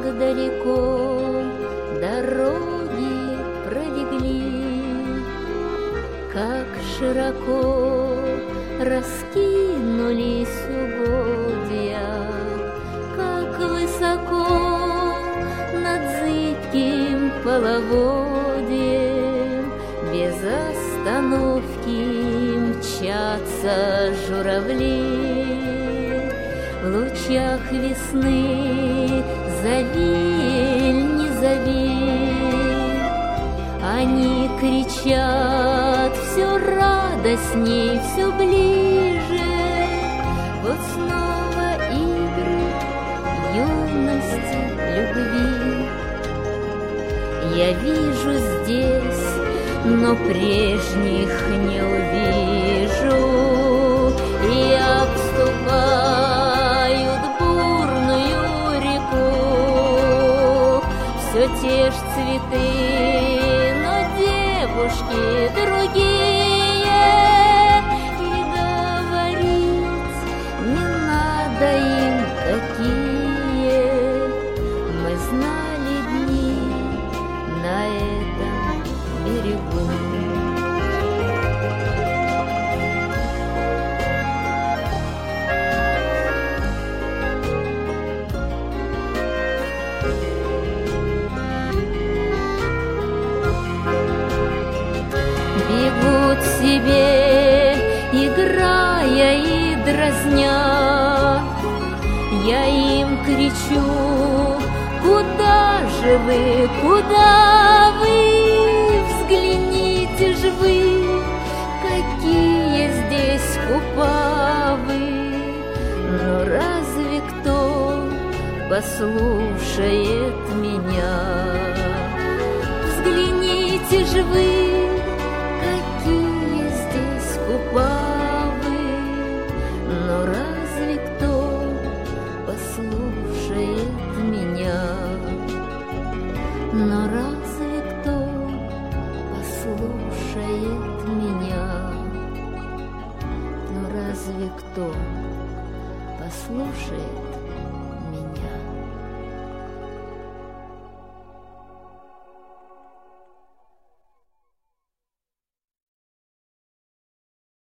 далеко дороги пролегли, как широко раскинулись угодья, как высоко над зыбким половодьем без остановки мчатся журавли. В лучах весны завиль, не завиль, они кричат все радостней, все ближе. Вот снова игры юности, любви. Я вижу здесь, но прежних не увижу, и обступают бурную реку все те ж цветы, но девушки другие, и говорить не надо им какие. Мы знали дни на этом берегу. Бегут себе, играя и дразня. Я им кричу: куда же вы, куда вы? Взгляните ж вы, какие здесь купавы. Но разве кто послушает меня? Взгляните ж вы, какие здесь купавы. Но разве кто послушает меня? Но разве кто послушает меня? Но разве кто послушает